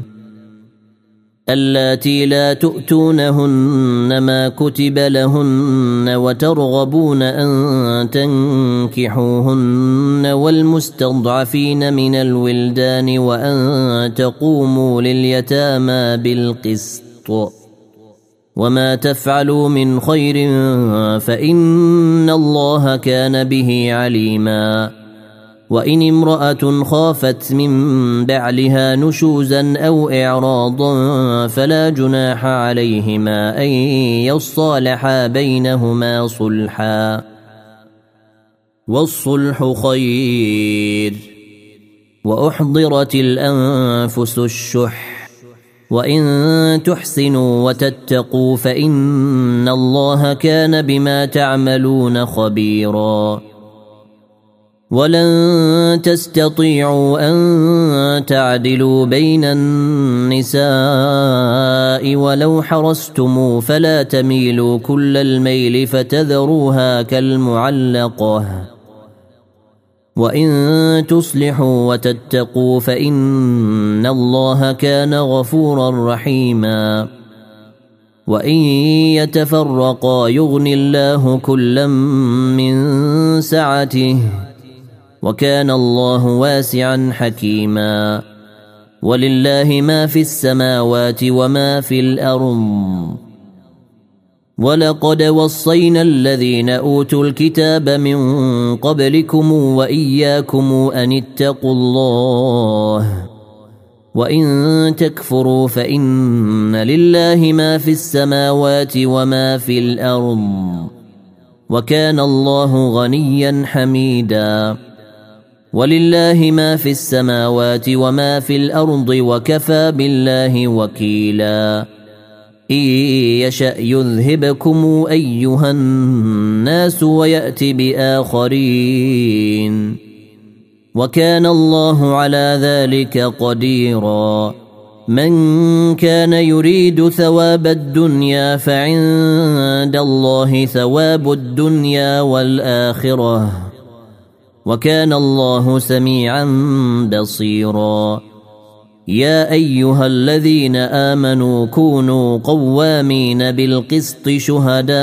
اللاتي لا تؤتونهن ما كتب لهن وترغبون أن تنكحوهن والمستضعفين من الولدان وأن تقوموا لليتامى بالقسط وما تفعلوا من خير فإن الله كان به عليما وإن امرأة خافت من بعلها نشوزا أو إعراضا فلا جناح عليهما أن يصالحا بينهما صلحا والصلح خير وأحضرت الأنفس الشح وإن تحسنوا وتتقوا فإن الله كان بما تعملون خبيرا ولن تستطيعوا أن تعدلوا بين النساء ولو حرصتم فلا تميلوا كل الميل فتذروها كالمعلقة وإن تصلحوا وتتقوا فإن الله كان غفورا رحيما وإن يتفرقا يغن الله كلا من سعته وكان الله واسعا حكيما ولله ما في السماوات وما في الأرض ولقد وصينا الذين أوتوا الكتاب من قبلكم وإياكم أن اتقوا الله وإن تكفروا فإن لله ما في السماوات وما في الأرض وكان الله غنيا حميدا ولله ما في السماوات وما في الأرض وكفى بالله وكيلا إن يشأ يذهبكم أيها الناس ويأت بآخرين وكان الله على ذلك قديرا من كان يريد ثواب الدنيا فعند الله ثواب الدنيا والآخرة وكان الله سميعا بصيرا يا أيها الذين آمنوا كونوا قوامين بالقسط شهداء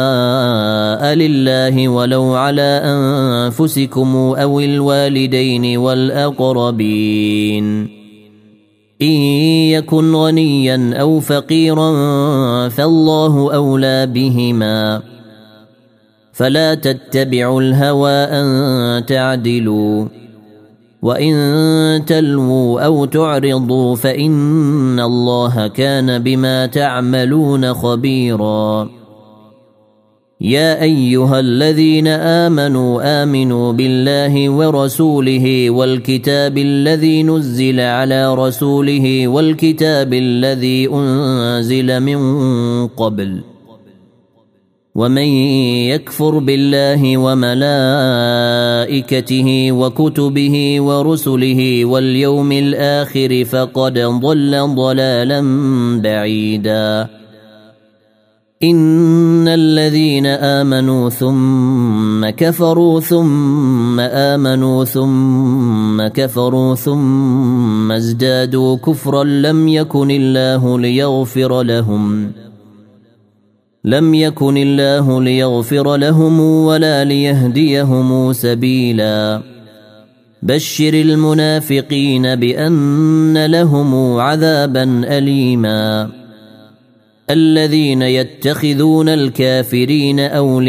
لله ولو على أنفسكم أو الوالدين والأقربين إن يكن غنيا أو فقيرا فالله أولى بهما فلا تتبعوا الهوى أن تعدلوا وإن تلووا أو تعرضوا فإن الله كان بما تعملون خبيرا يا أيها الذين آمنوا آمنوا بالله ورسوله والكتاب الذي نزل على رسوله والكتاب الذي أنزل من قبل ومن يكفر بالله وملائكته وكتبه ورسله واليوم الآخر فقد ضل ضلالا بعيدا إن الذين آمنوا ثم كفروا ثم آمنوا ثم كفروا ثم ازدادوا كفرا لم يكن الله ليغفر لهم لم يكن الله ليغفر لهم ولا ليهديهم سبيلا بشر المنافقين بأن لهم عذابا أليما الذين يتخذون الكافرين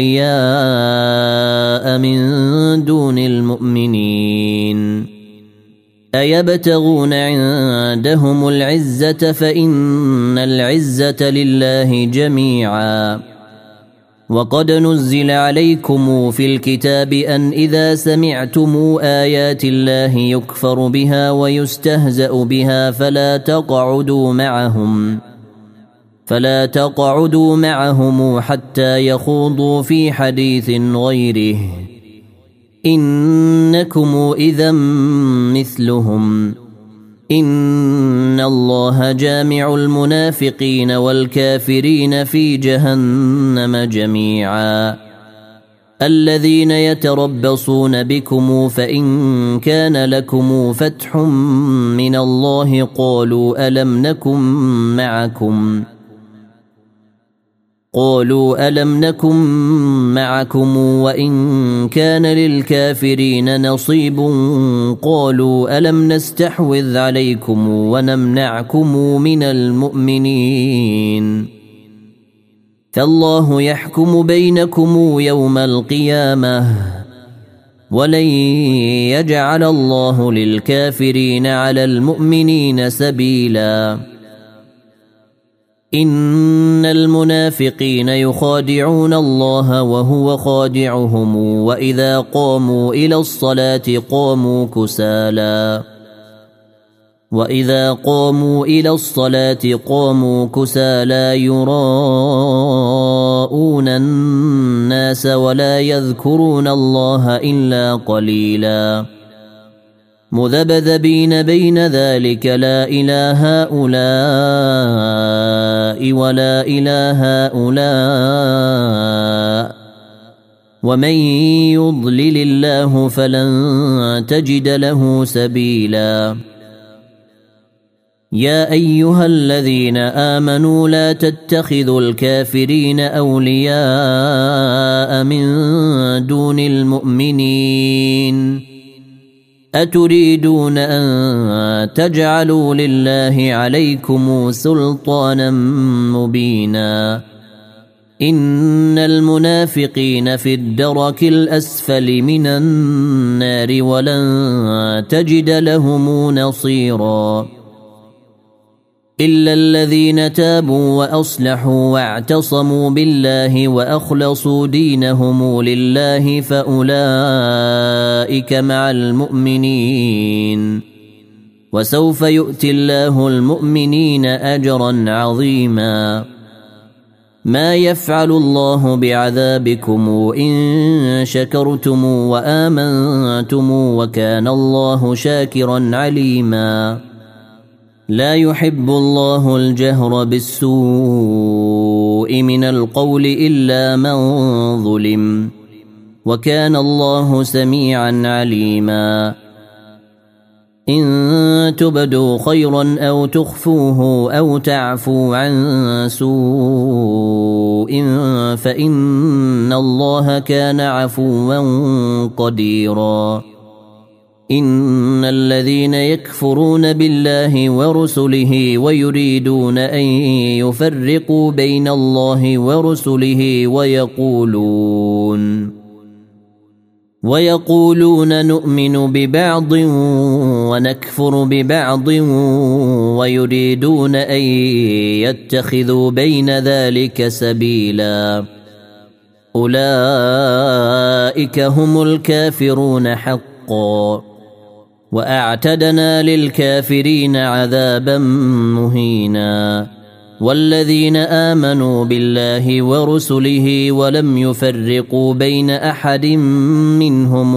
أولياء من دون المؤمنين أيبتغون عندهم العزة فإن العزة لله جميعا وقد نزل عليكم في الكتاب أن إذا سمعتم آيات الله يكفر بها ويستهزأ بها فلا تقعدوا معهم فلا تقعدوا معهم حتى يخوضوا في حديث غيره إنكم إذا مثلهم إن الله جامع المنافقين والكافرين في جهنم جميعا الذين يتربصون بكم فإن كان لكم فتح من الله قالوا ألم نكن معكم قالوا ألم نكن معكم وإن كان للكافرين نصيب قالوا ألم نستحوذ عليكم ونمنعكم من المؤمنين فالله يحكم بينكم يوم القيامة ولن يجعل الله للكافرين على المؤمنين سبيلا إن المنافقين يخادعون الله وهو خادعهم وإذا قاموا إلى الصلاة قاموا كسالى وإذا قاموا إلى الصلاة قاموا كسالى يراءون الناس ولا يذكرون الله إلا قليلا مذبذبين بين ذلك لا إله هؤلاء ولا إله هؤلاء ومن يضلل الله فلن تجد له سبيلا يا أيها الذين آمنوا لا تتخذوا الكافرين أولياء من دون المؤمنين أتريدون أن تجعلوا لله عليكم سلطانا مبينا إن المنافقين في الدرك الأسفل من النار ولن تجد لهم نصيرا إلا الذين تابوا وأصلحوا واعتصموا بالله وأخلصوا دينهم لله فأولئك مع المؤمنين وسوف يؤتي الله المؤمنين أجرا عظيما ما يفعل الله بعذابكم إن شكرتم وآمنتم وكان الله شاكرا عليما لا يحب الله الجهر بالسوء من القول إلا من ظلم وكان الله سميعا عليما إن تبدوا خيرا أو تخفوه أو تعفوا عن سوء فإن الله كان عفوا قديرا إن الذين يكفرون بالله ورسله ويريدون أن يفرقوا بين الله ورسله ويقولون ويقولون نؤمن ببعض ونكفر ببعض ويريدون أن يتخذوا بين ذلك سبيلا أولئك هم الكافرون حقا وأعتدنا للكافرين عذابا مهينا والذين آمنوا بالله ورسله ولم يفرقوا بين أحد منهم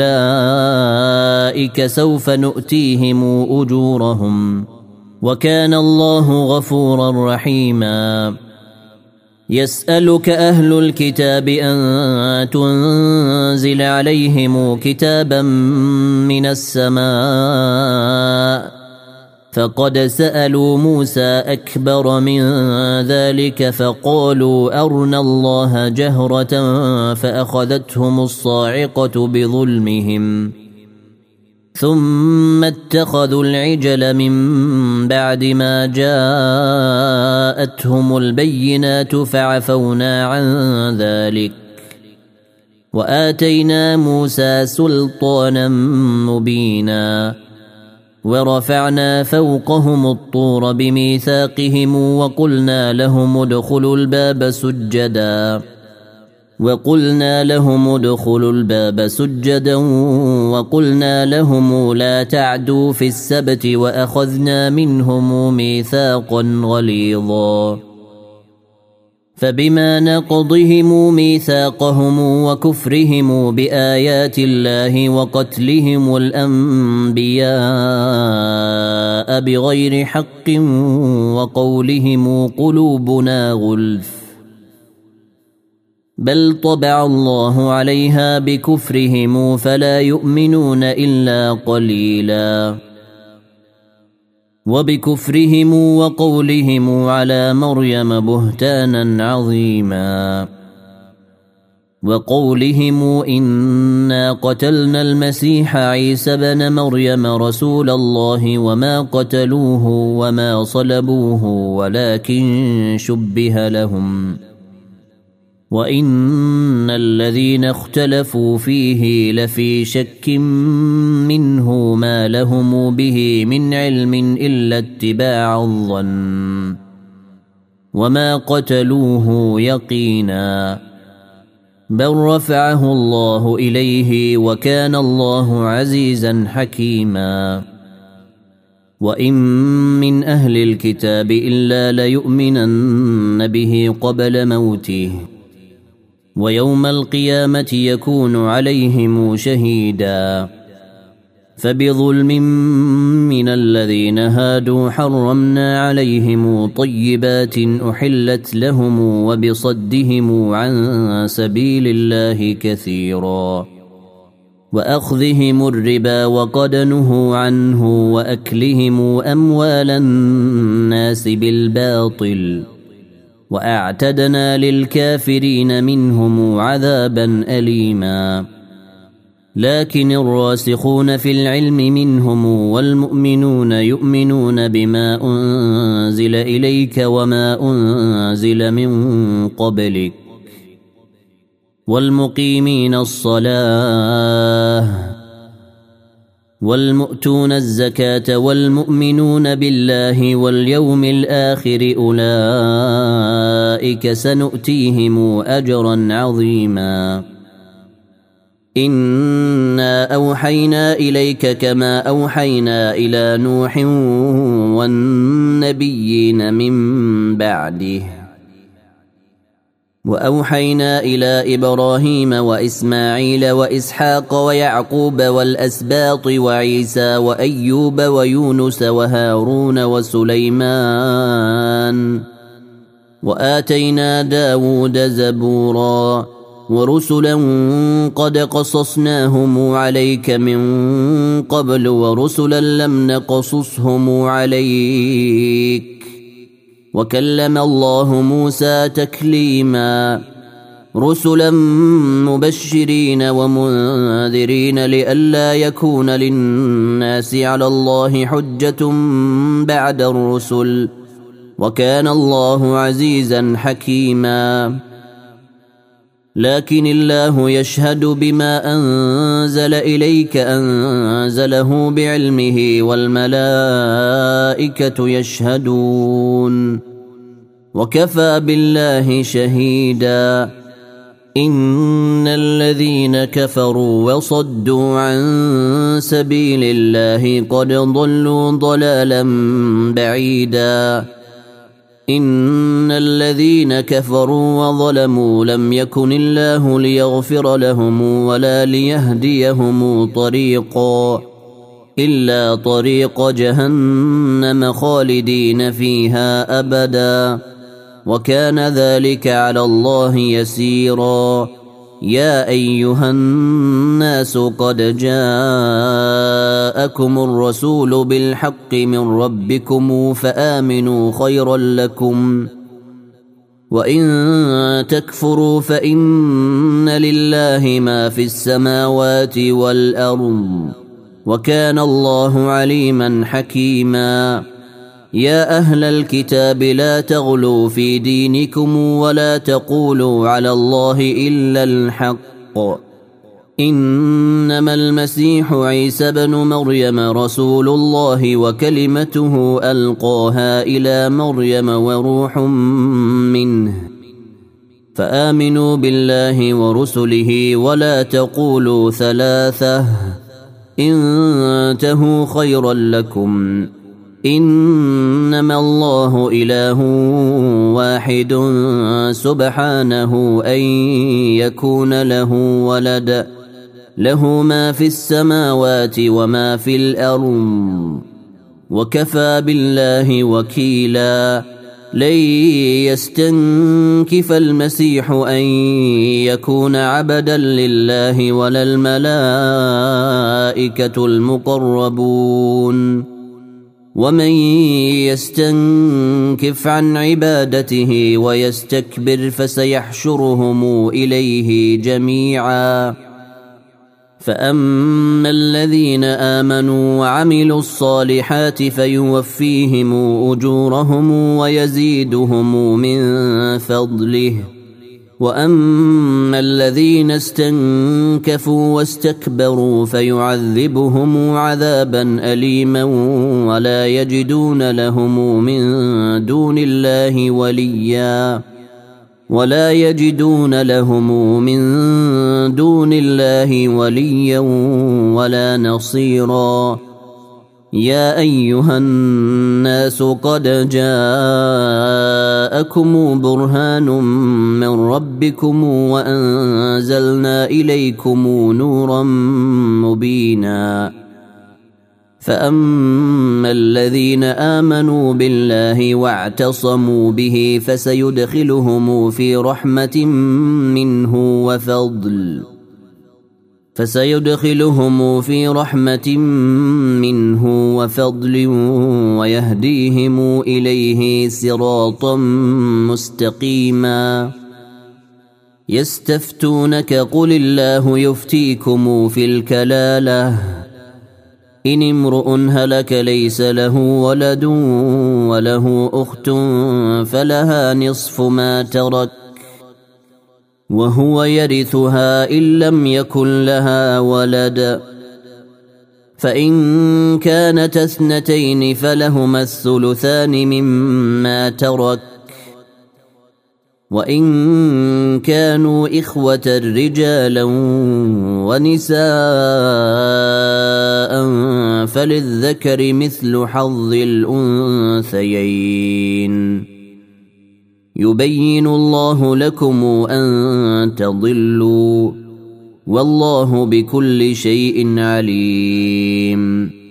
أولئك سوف نؤتيهم أجورهم وكان الله غفورا رحيما يسألك أهل الكتاب أن تنزل عليهم كتابا من السماء فقد سألوا موسى أكبر من ذلك فقالوا أرنا الله جهرة فأخذتهم الصاعقة بظلمهم ثم اتخذوا العجل من بعد ما جاءتهم البينات فعفونا عن ذلك وآتينا موسى سلطانا مبينا ورفعنا فوقهم الطور بميثاقهم وقلنا لهم ادخلوا الباب سجدا وقلنا لهم ادخلوا الباب سجدا وقلنا لهم لا تعدوا في السبت وأخذنا منهم ميثاقا غليظا فبما نقضهم ميثاقهم وكفرهم بآيات الله وقتلهم الأنبياء بغير حق وقولهم قلوبنا غلف بل طبع الله عليها بكفرهم فلا يؤمنون إلا قليلا وبكفرهم وقولهم على مريم بهتانا عظيما وقولهم إنا قتلنا المسيح عيسى بن مريم رسول الله وما قتلوه وما صلبوه ولكن شبه لهم وإن الذين اختلفوا فيه لفي شك منه ما لهم به من علم إلا اتباع الظن وما قتلوه يقينا بل رفعه الله إليه وكان الله عزيزا حكيما وإن من أهل الكتاب إلا ليؤمنن به قبل موته ويوم القيامة يكون عليهم شهيدا فبظلم من الذين هادوا حرمنا عليهم طيبات أحلت لهم وبصدهم عن سبيل الله كثيرا وأخذهم الربا وقد نهوا عنه وأكلهم أموال الناس بالباطل وأعتدنا للكافرين منهم عذابا أليما لكن الراسخون في العلم منهم والمؤمنون يؤمنون بما أنزل إليك وما أنزل من قبلك والمقيمين الصلاة والمؤتون الزكاة والمؤمنون بالله واليوم الآخر أولئك سنؤتيهم أجرا عظيما إنا أوحينا إليك كما أوحينا إلى نوح والنبيين من بعده وأوحينا إلى إبراهيم وإسماعيل وإسحاق ويعقوب والأسباط وعيسى وأيوب ويونس وهارون وسليمان وآتينا داود زبورا ورسلا قد قصصناهم عليك من قبل ورسلا لم نقصصهم عليك وكلم الله موسى تكليما رسلا مبشرين ومنذرين لئلا يكون للناس على الله حجة بعد الرسل وكان الله عزيزا حكيما لكن الله يشهد بما أنزل إليك أنزله بعلمه والملائكة يشهدون وكفى بالله شهيدا إن الذين كفروا وصدوا عن سبيل الله قد ضلوا ضلالا بعيدا إن الذين كفروا وظلموا لم يكن الله ليغفر لهم ولا ليهديهم طريقا إلا طريق جهنم خالدين فيها أبدا وكان ذلك على الله يسيرا يا أيها الناس قد جاءكم الرسول بالحق من ربكم فآمنوا خيرا لكم وإن تكفروا فإن لله ما في السماوات والأرض وكان الله عليما حكيما يا أهل الكتاب لا تغلوا في دينكم ولا تقولوا على الله إلا الحق إنما المسيح عيسى بن مريم رسول الله وكلمته ألقاها إلى مريم وروح منه فآمنوا بالله ورسله ولا تقولوا ثلاثة انتهوا خيرا لكم إنما الله إله واحد سبحانه أن يكون له ولد له ما في السماوات وما في الأرض وكفى بالله وكيلا لن يستنكف المسيح أن يكون عبدا لله ولا الملائكة المقربون ومن يستنكف عن عبادته ويستكبر فسيحشرهم إليه جميعا فأما الذين آمنوا وعملوا الصالحات فيوفيهم أجورهم ويزيدهم من فضله وأما الذين استنكفوا واستكبروا فيعذبهم عذابا أليما ولا يجدون لهم من دون الله وليا ولا يجدون لهم من دون الله وليا ولا نصيرا يا أيها الناس قد جاءكم برهان من ربكم وأنزلنا إليكم نورا مبينا فأما الذين آمنوا بالله واعتصموا به فسيدخلهم في رحمة منه وفضل فسيدخلهم في رحمة منه وفضل ويهديهم إليه صراطا مستقيما يستفتونك قل الله يفتيكم في الكلالة إن امرؤ هلك ليس له ولد وله أخت فلها نصف ما ترك وهو يرثها إن لم يكن لها ولد فإن كانت اثنتين فلهما الثلثان مما ترك وإن كانوا إخوة رجالا ونساء فللذكر مثل حظ الأنثيين يبين الله لكم أن تضلوا والله بكل شيء عليم.